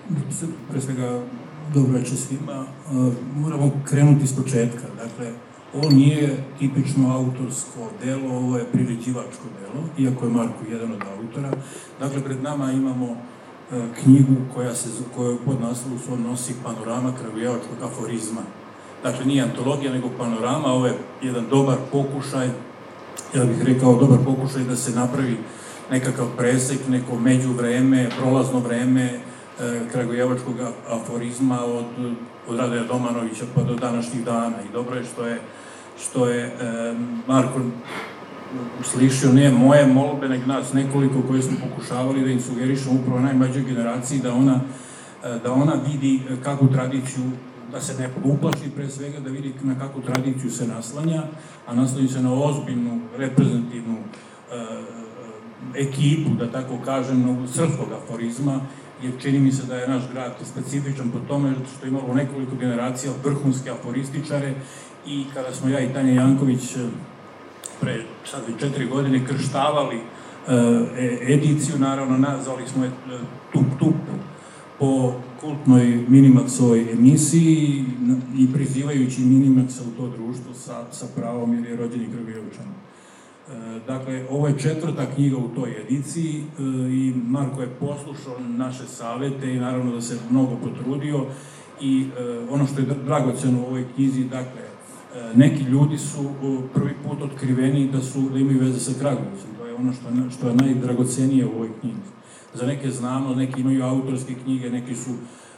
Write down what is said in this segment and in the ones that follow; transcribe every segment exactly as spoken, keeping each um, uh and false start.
Pre svega, dobro večer svima. Moramo krenuti iz početka. Dakle, ovo nije tipično autorsko delo, ovo je priređivačko delo, iako je Marko jedan od autora. Dakle, pred nama imamo knjigu koja se, koja pod naslovom svom nosi Panorama kragujevačkog aforizma. Dakle, nije antologija, nego panorama. Ovo je jedan dobar pokušaj, ja bih rekao dobar pokušaj da se napravi nekakav presek, neko međuvreme, prolazno vreme kragujevačkog aforizma od, od Radoja Domanovića pa do današnjih dana. I dobro je što je, što je e, Marko uslišio ne moje molbe, nego nas nekoliko koje smo pokušavali da im sugerišemo upravo najmlađoj generaciji, da ona, da ona vidi kakvu tradiciju, da se ne uplaši pre svega, da vidi na kakvu tradiciju se naslanja, a naslanja se na ozbiljnu, reprezentativnu e, ekipu, da tako kažem, srpskog aforizma, jer čini mi se da je naš grad specifičan po tome što imamo nekoliko generacija vrhunske aforističare i kada smo ja i Tanja Janković pre sad već četiri godine krštavali ediciju, naravno nazvali smo je Tup Tup po kultnoj Minimaxovoj emisiji i prizivajući Minimaxa u to društvo sa, sa pravom jer je rođeni Kragujevčan. Dakle, ovo je četvrta knjiga u toj ediciji i Marko je poslušao naše savete i naravno da se mnogo potrudio i ono što je dragoceno u ovoj knjizi, dakle, neki ljudi su prvi put otkriveni da su, da imaju veze sa Kragujevcem, to je ono što, što je najdragocenije u ovoj knjizi. Za neke znamo, neki imaju autorske knjige, neki su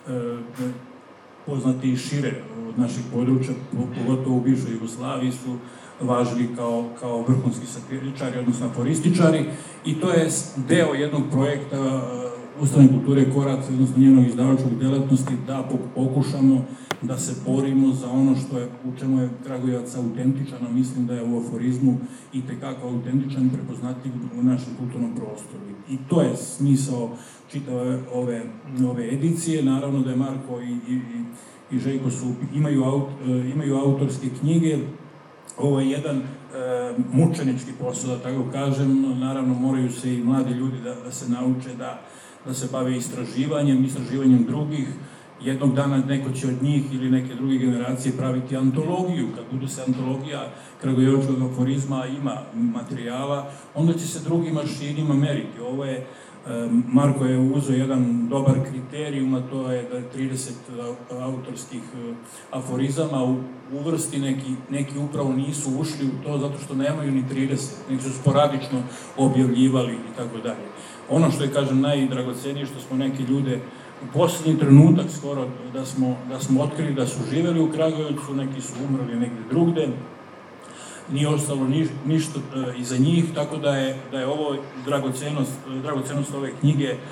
e, poznati i šire od naših područja, pogotovo u bivšoj Jugoslaviji su važili kao, kao vrhunski satiričari, odnosno aforističari, i to je deo jednog projekta Ustanove kulture Korac, odnosno njenog izdavačkog delatnosti, da pokušamo da se borimo za ono što je, u čemu je Kragujevac autentičan, a mislim da je u aforizmu i tekako autentičan i prepoznatljiv u našem kulturnom prostoru. I to je smisao čitave ove, ove edicije. Naravno da je Marko i, i, i Željko su, imaju, aut, imaju autorske knjige. Ovo je jedan e, mučenički posao, da tako kažem. Naravno, moraju se i mladi ljudi da, da se nauče da, da se bave istraživanjem, istraživanjem drugih. Jednog dana neko će od njih ili neke druge generacije praviti antologiju. Kad bude se antologija kragujevačkog aforizma, ima materijala, onda će se drugim mašinima meriti. Ovo je, Marko je uzeo jedan dobar kriterijum, a to je da je trideset autorskih aforizama u uvrsti, neki, neki upravo nisu ušli u to zato što nemaju ni trideset, neki su sporadično objavljivali i tako dalje. Ono što je, kažem, najdragocenije što smo neke ljude u posljednji trenutak skoro da smo, da smo otkrili da su živeli u Kragujevcu, neki su umrli negde drugde, nije ostalo ni, ništa e, iza njih, tako da je, da je ovo dragocenost, dragocenost ove knjige. E,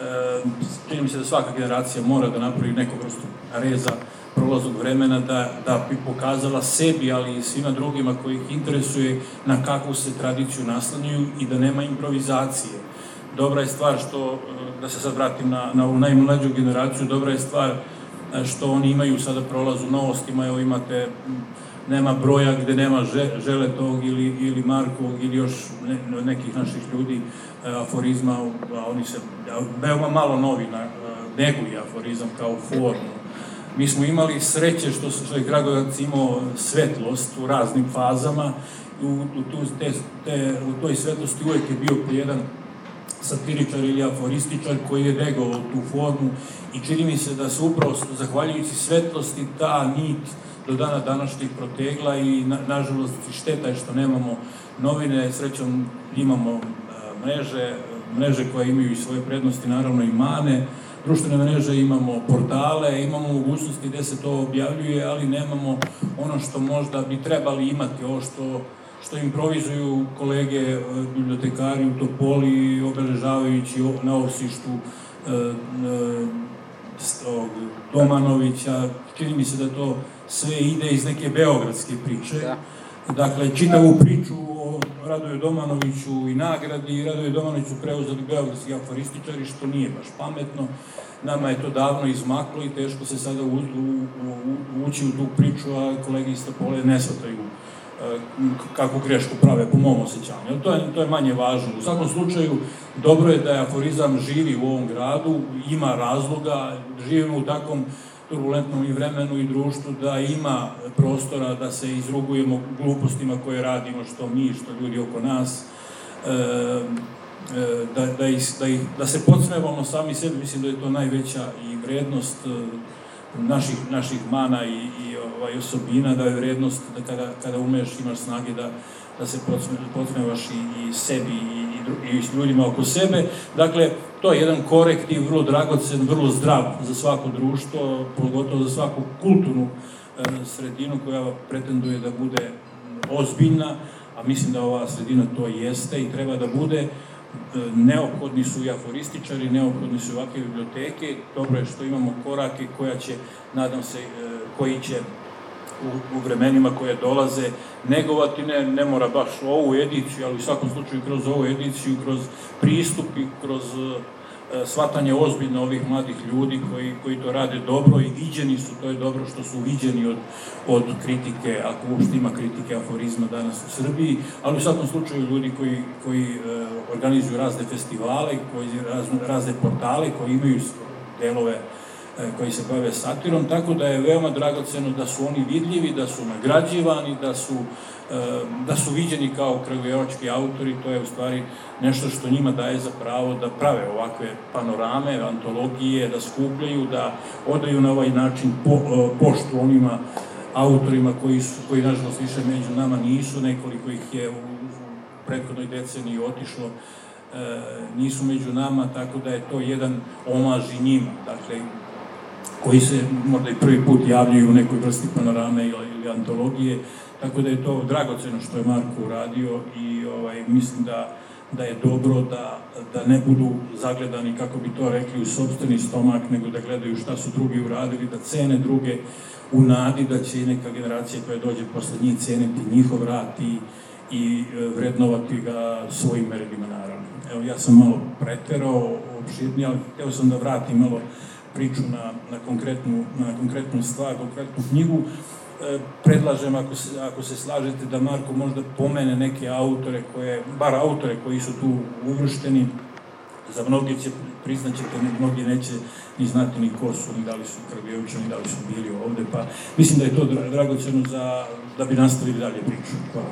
čini mi se da svaka generacija mora da napravi neku vrstu reza prolaznog vremena, da, da bi pokazala sebi, ali i svima drugima koji ih interesuje na kakvu se tradiciju naslanjuju i da nema improvizacije. Dobra je stvar što, da se sad vratim na, na ovu najmlađu generaciju, dobra je stvar što oni imaju sada prolaz u novostima, evo imate, nema broja gde nema Želetog ili, ili Markovog ili još ne, nekih naših ljudi aforizma, a oni se veoma malo novina neguje aforizam kao formu. Mi smo imali sreće što, što je Kragujevac imao svetlost u raznim fazama i u, u, tu, te, te, u toj svetlosti uvek je bio jedan satiričar ili aforističar koji je negao tu formu i čini mi se da se upravo zahvaljujući svetlosti ta nit do dana današnjih protegla i na, nažalost šteta je što nemamo novine, srećom imamo a, mreže, mreže koje imaju i svoje prednosti, naravno i mane, društvene mreže, imamo portale, imamo mogućnosti gde se to objavljuje, ali nemamo ono što možda bi trebali imati, ovo što što improvizuju kolege bibliotekari u Topoli, obeležavajući na Ovsištu e, e, Domanovića. Čini mi se da to sve ide iz neke beogradske priče. Da. Dakle, čitavu priču o Radoju Domanoviću i nagradi i Radoju Domanoviću preuzeli beogradski aforističari, što nije baš pametno. Nama je to davno izmaklo i teško se sada u, u, u, ući u tu priču, a kolege iz Topole ne shvataju kakvu grešku prave po mom osjećanju. To je, to je manje važno. U svakom slučaju, dobro je da je aforizam živi u ovom gradu, ima razloga, živimo u takvom turbulentnom i vremenu i društvu da ima prostora da se izrugujemo glupostima koje radimo, što mi, što ljudi oko nas, e, da, da, ih, da, ih, da se podsmevamo sami sebi. Mislim da je to najveća i vrednost naših, naših mana i, i ovaj, osobina, da je vrednost da kada, kada umeš, imaš snage da, da se podsmevaš i, i sebi i, i, i ljudima oko sebe. Dakle, to je jedan korektiv, vrlo dragocen, vrlo zdrav za svako društvo, pogotovo za svaku kulturnu e, sredinu koja pretenduje da bude ozbiljna, a mislim da ova sredina to jeste i treba da bude. Neophodni su i aforističari, neophodni su ovakve biblioteke. Dobro je što imamo korake koja će, nadam se, koji će u, u vremenima koje dolaze negovati, ne, ne mora baš ovu ediciju, ali u svakom slučaju kroz ovu ediciju, kroz pristup i kroz shvatanje ozbiljno ovih mladih ljudi koji, koji to rade dobro i viđeni su, to je dobro što su viđeni od, od kritike, ako uopšte ima kritike aforizma danas u Srbiji, ali u svakom slučaju ljudi koji, koji e, organizuju razne festivale, koji razne, razne portale, koji imaju delove e, koji se bave satirom, tako da je veoma dragoceno da su oni vidljivi, da su nagrađivani, da su da su viđeni kao kragujevački autori. To je u stvari nešto što njima daje za pravo da prave ovakve panorame, antologije, da skupljaju, da odaju na ovaj način po, poštu onima autorima koji su, koji nažalost više među nama nisu, nekoliko ih je u prethodnoj deceniji otišlo, e, nisu među nama, tako da je to jedan omaž i njima, dakle, koji se možda i prvi put javljaju u nekoj vrsti panorame ili, ili antologije. Tako da je to dragoceno što je Marko uradio i ovaj, mislim da, da je dobro da, da ne budu zagledani, kako bi to rekli, u sopstveni stomak, nego da gledaju šta su drugi uradili, da cene druge u nadi da će i neka generacija koja dođe posle njih ceniti njihov rad i, i vrednovati ga svojim merilima, naravno. Evo, ja sam malo preterao, opširnije, ali hteo sam da vratim malo priču na, na, konkretnu, na konkretnu stvar, konkretnu knjigu. Predlažem, ako se, ako se slažete, da Marko možda pomene neke autore koje, bar autore koji su tu uvršteni. Za mnogi će, priznaćete, mnogi neće ni znati ni ko su, ni da li su Kragujevčani, ni da li su bili ovde, pa mislim da je to dragoceno za, da bi nastavili dalje priču. Hvala.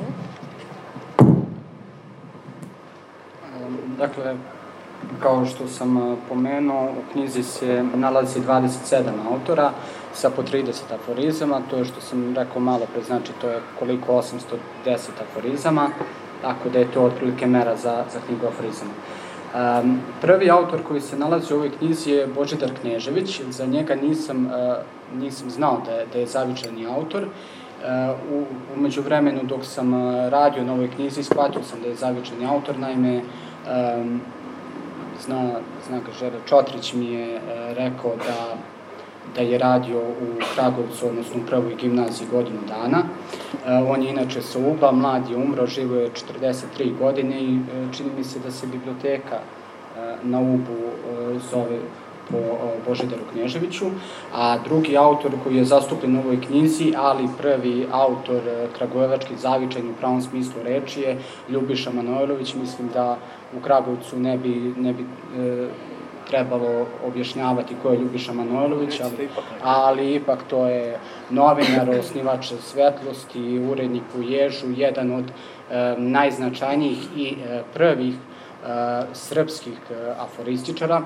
Dakle, kao što sam pomenuo, u knjizi se nalazi dvadeset sedam autora sa po trideset aforizama, to je što sam rekao malo pre, znači to je koliko osamsto deset aforizama, tako da je to otprilike mera za, za knjigu aforizama. Um, prvi autor koji se nalazi u ovoj knjizi je Božidar Knežević. Za njega nisam, uh, nisam znao da je, da je zavičajni autor. Uh, u, u međuvremenu dok sam radio na ovoj knjizi shvatio sam da je zavičajni autor, naime um, zna, zna ga Žere Čotrić mi je uh, rekao da da je radio u Kragujevcu, odnosno u Prvoj gimnaziji godinu dana. Uh, on je inače sa Uba, mlad je umro, živo je četrdeset tri godine i uh, čini mi se da se biblioteka uh, na Ubu uh, zove po uh, Božidaru Kneževiću, a drugi autor koji je zastupljen u ovoj knjizi, ali prvi autor uh, kragujevački zavičajni u pravom smislu reči je Ljubiša Manojlović. Mislim da u Kragujevcu ne bi, ne bi uh, trebalo objašnjavati ko je Ljubiša Manojlović, ali, ali ipak to je novinar, osnivač Svetlosti, urednik u Ježu, jedan od e, najznačajnijih i e, prvih e, srpskih e, aforističara.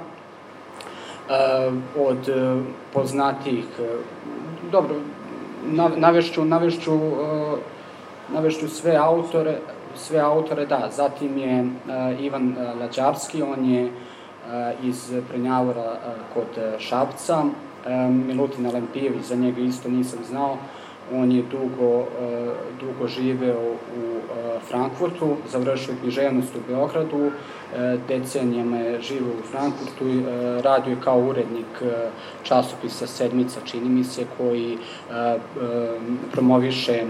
E, od e, poznatijih, e, dobro, navešću, navešću, e, navešću sve autore, sve autore, da, zatim je e, Ivan Lađarski, on je iz Prenjavora kod Šapca. Milutin Alempijević, za njega isto nisam znao, on je dugo, dugo živeo u Frankfurtu, završio književnost u Beogradu, decenijama je živeo u Frankfurtu i radio je kao urednik časopisa Sedmica, čini mi se, koji promoviše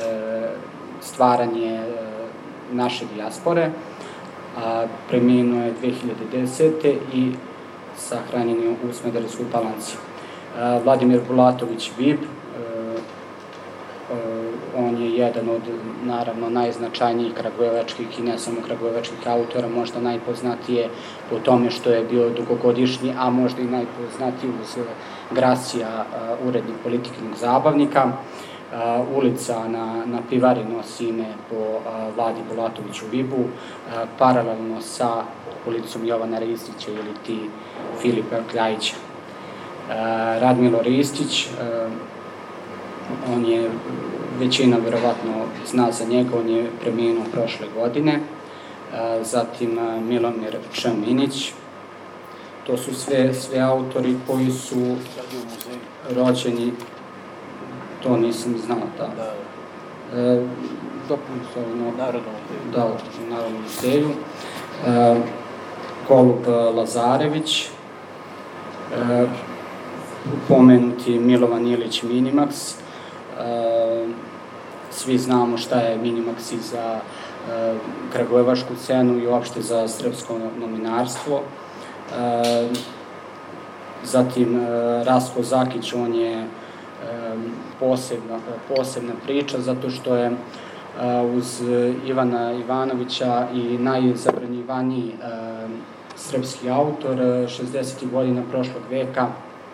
stvaranje naše dijaspore. A preminuo je dve hiljade desete. i sahranjen je u Smederevskoj Palanci. Vladimir Bulatović Bib, on on je jedan od, naravno, najznačajnijih kragujevačkih i ne samo kragujevačkih autora, možda najpoznatije po tome što je bio dugogodišnji, a možda i najpoznatiji uz Grasija, urednik Politikinog zabavnika. Ulica na, na Pivari nosi ime po Vladi Bulatoviću Vibu, paralelno sa ulicom Jovana Ristića ili ti Filipa Kljajića. Radmilo Ristić, on je, većina verovatno zna za njega, on je preminuo prošle godine. Zatim Milomir Čaminić. To su sve, sve autori koji su rođeni, to nisam znao, da. E, Dopunim se ono... Narodnom muzeju. Da, u Narodnom muzeju. E, Golub Lazarević, e, pomenuti Milovan Ilić Minimax. E, svi znamo šta je Minimax i za e, kragujevačku scenu i uopšte za srpsko novinarstvo. E, zatim e, Rastko Zakić, on je Posebna, posebna priča, zato što je uz Ivana Ivanovića i najzabranjivaniji srpski autor šezdesetih godina prošlog veka.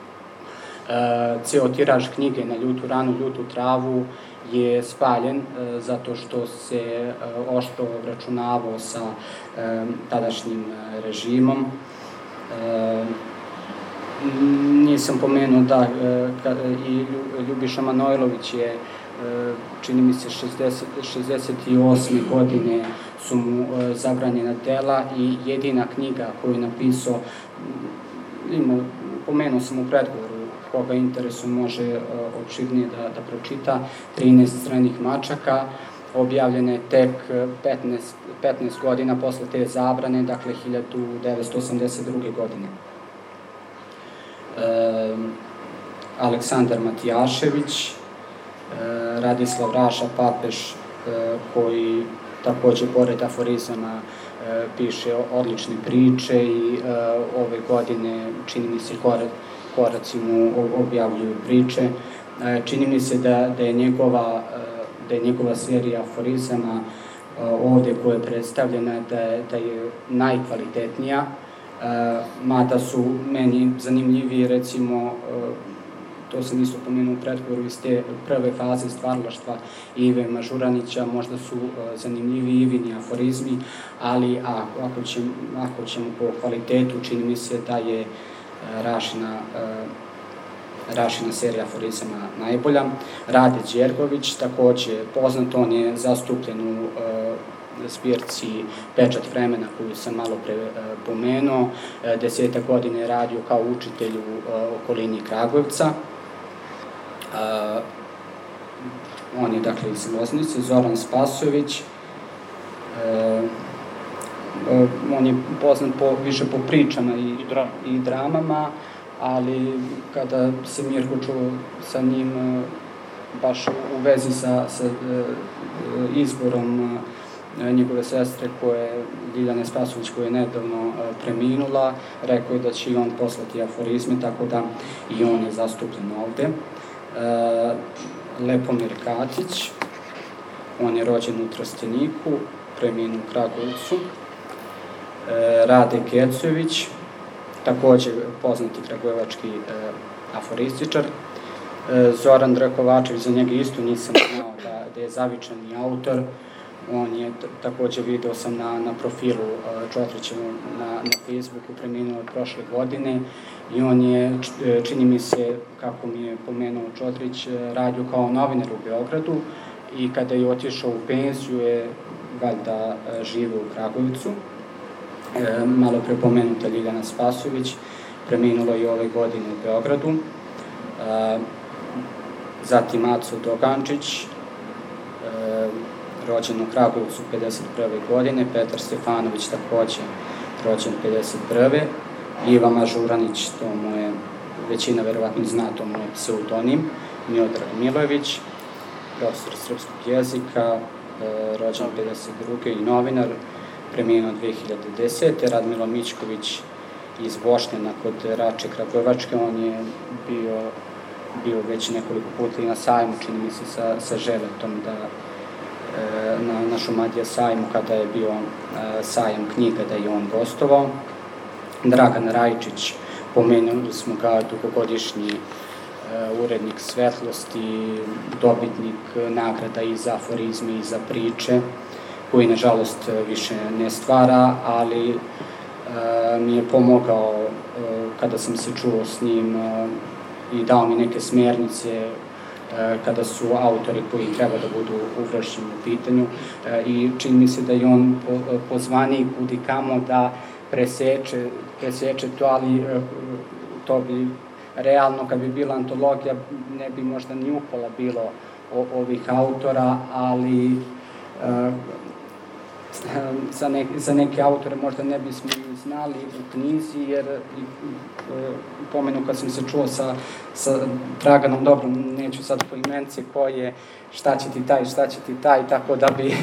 Ceo tiraž knjige Na ljutu ranu, ljutu travu je spaljen zato što se oštro obračunavao sa tadašnjim režimom. Nisam pomenuo da i Ljubiša Manojlović je, čini mi se, šezdeset osme godine su mu zabranjena dela i jedina knjiga koju je napisao, pomenuo sam u predgovoru, koga interesu može opširnije da, da pročita, trinaest stranih mačaka, objavljene tek petnaest, petnaest godina posle te zabrane, dakle hiljadu devetsto osamdeset druge. godine. E, Aleksandar Matijašević, e, Radislav Raša Papeš, e, koji takođe pored aforizama e, piše odlične priče i e, ove godine, čini mi se, korac, koraci mu objavljuju priče. E, čini mi se da, da, je njegova, da je njegova serija aforizama e, ovde koja je predstavljena, da je, da je najkvalitetnija. Uh, mada su meni zanimljiviji, recimo, uh, to sam isto pomenuo u pretgovoru, iz te prve faze stvaralaštva Ive Mažuranića, možda su uh, zanimljiviji Ivini aforizmi, ali a, ako, ćemo, ako ćemo po kvalitetu, čini mi se da je uh, Rašina, uh, Rašina serija aforizama najbolja. Rade Đergović, takođe poznat, on je zastupljen u uh, zbirci Pečat vremena koju sam malo pre pomenuo. Desetak godine je radio kao učitelj u okolini Kragujevca. On je, dakle, iz Loznice. Zoran Spasojević. On je poznat po, više po pričama i, i dramama, ali kada se Mirko čuo sa njim baš u vezi sa, sa izborom njegove sestre, koje, Ljiljane Spasović, koja je nedavno preminula, rekao je da će i on poslati aforizme, tako da i on je zastupljen ovde. E, Lepomir Katić, on je rođen u Trsteniku, preminuo u Kragujevcu. E, Rade Kecojević, takođe poznati kragujevački e, aforističar. E, Zoran Drakovačević, za njega isto nisam znao da, da je zavičani autor. On je, takođe video sam na, na profilu Čotrićevu na, na Facebooku, preminuo od prošle godine i on je, čini mi se, kako mi je pomenuo Čotrić, radio kao novinar u Beogradu i kada je otišao u penziju je valjda živeo u Kragujevcu. E, malo pre pomenuta Ljiljana Spasojević, preminula i ove godine u Beogradu. E, zatim Aco Dogančić, e, rođen u Kragujevcu pedeset prve. godine, Petar Stefanović, takođe rođen pedeset prve. Iva Mažuranić, to mu je, većina verovatno zna, to mu je pseudonim, Miodrag Milojević, profesor srpskog jezika, rođen pedeset druge. i novinar, preminuo dve hiljade desete. Radmilo Mićković iz Bošnjana kod Rače Kragujevačke, on je bio bio već nekoliko puta i na sajmu, čini mi se sa, sa Želetom, da, na, na Šumadija sajmu, kada je bio sajam knjiga, da je on gostovao. Dragan Rajčić, pomenuli smo ga, dugogodišnji urednik Svetlosti, dobitnik nagrada i za aforizme i za priče, koji nažalost više ne stvara, ali mi je pomogao kada sam se čuo s njim i dao mi neke smernice kada su autori koji treba da budu uvršćeni u pitanju, i čini mi se da je on pozvaniji kudi kamo da preseče, preseče to, ali to bi realno, kad bi bila antologija, ne bi možda ni upola bilo ovih autora, ali za, ne, za neke autore možda ne bismo i znali u knjizi, jer i, pomenu kad sam se čuo sa, sa Draganom, dobro, neću sad po imence ko je, šta će ti taj, šta će ti taj, tako da bi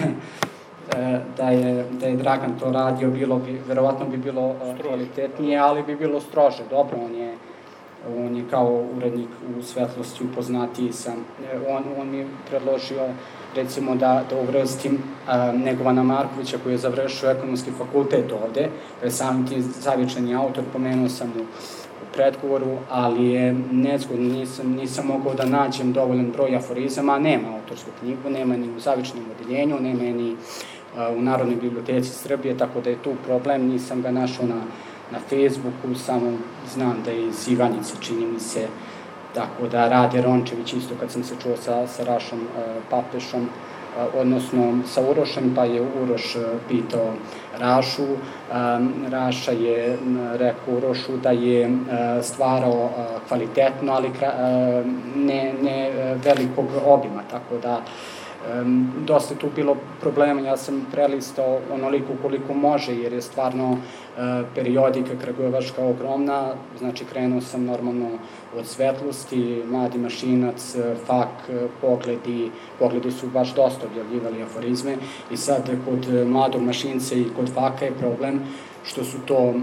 da je, da je Dragan to radio, bilo bi, verovatno bi bilo kvalitetnije, ali bi bilo strože. Dobro, on je on je kao urednik u Svetlosti upoznatiji sam. On, on mi je predložio, recimo, da, da uvrstim uh, Negovana Markovića, koji je završio ekonomski fakultet ovde, to je samim ti zavičani autor, pomenuo sam u, u predgovoru, ali je nezgodno, nisam, nisam mogao da nađem dovoljan broj aforizama, nema autorsku knjigu, nema ni u zavičnom odeljenju, nema ni uh, u Narodnoj biblioteci Srbije, tako da je tu problem, nisam ga našao na na Facebooku, samo znam da je iz Ivanjice, čini mi se, tako da Rade Rončević isto, kad sam se čuo sa, sa Rašom uh, Papešom, uh, odnosno sa Urošem, pa je Uroš uh, pitao Rašu. Um, Raša je rekao Urošu da je uh, stvarao uh, kvalitetno, ali kra, uh, ne, ne uh, velikog obima, tako da Um, dosta tu bilo problema, ja sam prelistao onoliko koliko može, jer je stvarno uh, periodika kragujevačka ogromna, znači krenuo sam normalno od Svetlosti, Mladi Mašinac, Fak, Pogledi, Pogledi su baš dosta objavljivali aforizme, i sad kod Mladog Mašinca i kod Faka je problem što su to um,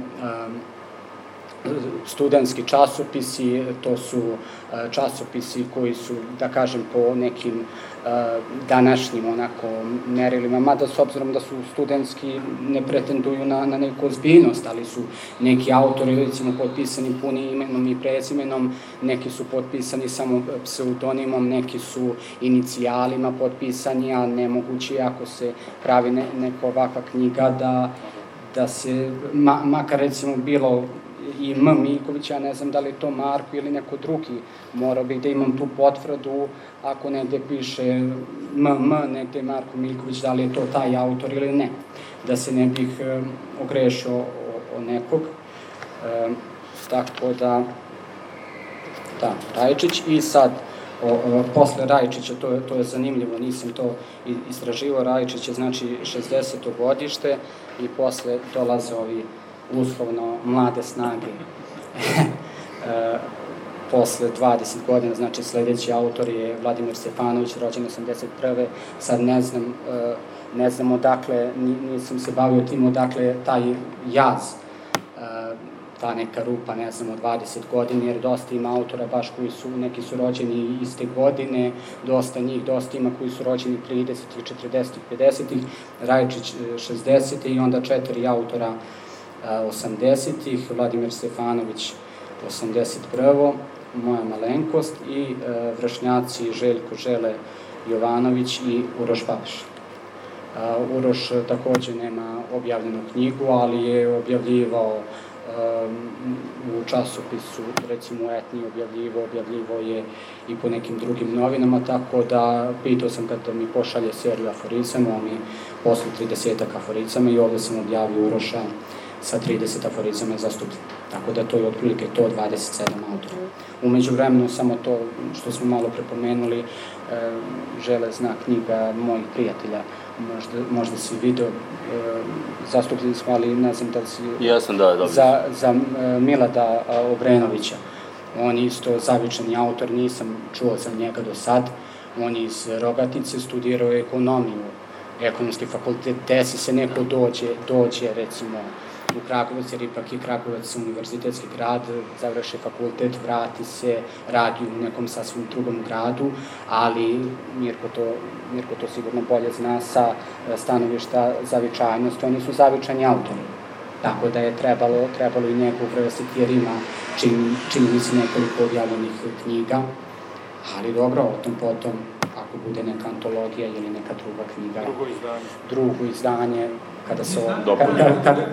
studentski časopisi, to su časopisi koji su, da kažem, po nekim današnjim onako merilima, mada s obzirom da su studentski ne pretenduju na, na neku ozbiljnost, ali su neki autori, recimo, potpisani punim imenom i prezimenom, neki su potpisani samo pseudonimom, neki su inicijalima potpisani, a nemoguće ako se pravi ne, neka ovakva knjiga da, da se, ma, makar recimo bilo i M. Miković, ja ne znam da li je to Marko ili neko drugi, morao bih da imam tu potvrdu, ako negde piše M M, negde Marko Miković, da li je to taj autor ili ne, da se ne bih e, ogrešio o, o nekog. E, tako da, da, Rajčić. I sad, o, o, posle Rajčića, to je, to je zanimljivo, nisam to istraživao, Rajčić je znači šezdeseto godište i posle dolaze ovi uslovno mlade snage e, posle dvadeset godina, znači sledeći autor je Vladimir Stefanović, rođen osamdeset prve. Sad ne znam, e, ne znam odakle, nisam se bavio tim odakle taj jaz, e, ta neka rupa, ne znam, od dvadeset godina, jer dosta ima autora baš koji su, neki su rođeni iste godine, dosta njih, dosta ima koji su rođeni tridesetih, četrdesetih, pedesetih, Rajčić šezdesetih i onda četiri autora osamdesetih, Vladimir Stefanović osamdeset prve, moja malenkost, i e, vršnjaci Željko Žele Jovanović i Uroš Papeš. E, Uroš takođe nema objavljenu knjigu, ali je objavljivao e, u časopisu, recimo u Etniji objavljivo, objavljivo je i po nekim drugim novinama, tako da pitao sam kada mi pošalje seriju aforizama, on mi posle tridesetak aforizama i ovde sam objavio Uroša sa trideset aforizama je zastupljen. Tako da to je otprilike to dvadeset sedam autora. Umeđu vremenu, samo to što smo malo prepomenuli, e, Žele zna knjiga mojih prijatelja, možda, možda si video, e, zastupljeni smo, ali ne znam da li si... Jesam, da, dobro. Za, za e, Milada Obrenovića. On je isto zavičani autor, nisam čuo za njega do sad. On je iz Rogatice, studirao ekonomiju, ekonomski fakultet, desi se neko dođe, dođe recimo u Kragujevac, jer ipak je Kragujevac univerzitetski grad, završi fakultet, vrati se, radi u nekom sasvim drugom gradu, ali Mirko to, Mirko to sigurno bolje zna sa stanovišta zavičajnosti, oni su zavičajni autori. Tako da je trebalo, trebalo i njega uvrstiti jer ima čini, čini mi se nekoliko objavljenih knjiga, ali dobro, o tom potom, ako bude neka antologija ili neka druga knjiga. Drugo izdanje. Drugo izdanje, kada se... Dobro. Kada, kada,